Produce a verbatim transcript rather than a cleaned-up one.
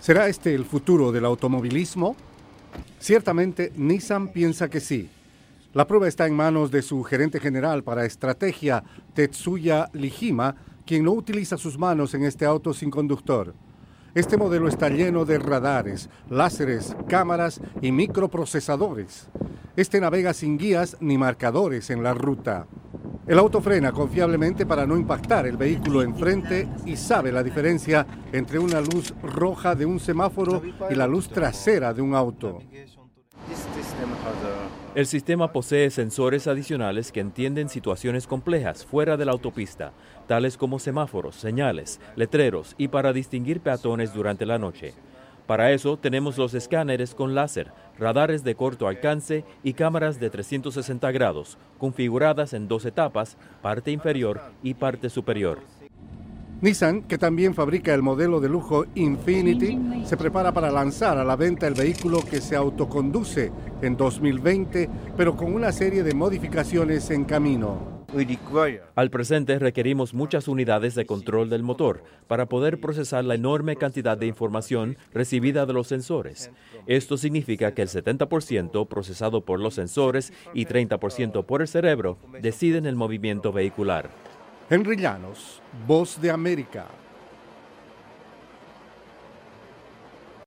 ¿Será este el futuro del automovilismo? Ciertamente, Nissan piensa que sí. La prueba está en manos de su gerente general para estrategia, Tetsuya Lijima, quien no utiliza sus manos en este auto sin conductor. Este modelo está lleno de radares, láseres, cámaras y microprocesadores. Este navega sin guías ni marcadores en la ruta. El auto frena confiablemente para no impactar el vehículo enfrente y sabe la diferencia entre una luz roja de un semáforo y la luz trasera de un auto. El sistema posee sensores adicionales que entienden situaciones complejas fuera de la autopista, tales como semáforos, señales, letreros y para distinguir peatones durante la noche. Para eso tenemos los escáneres con láser, radares de corto alcance y cámaras de trescientos sesenta grados, configuradas en dos etapas, parte inferior y parte superior. Nissan, que también fabrica el modelo de lujo Infiniti, se prepara para lanzar a la venta el vehículo que se autoconduce en dos mil veinte, pero con una serie de modificaciones en camino. Al presente requerimos muchas unidades de control del motor para poder procesar la enorme cantidad de información recibida de los sensores. Esto significa que el setenta por ciento procesado por los sensores y treinta por ciento por el cerebro deciden el movimiento vehicular. Henry Llanos, Voz de América.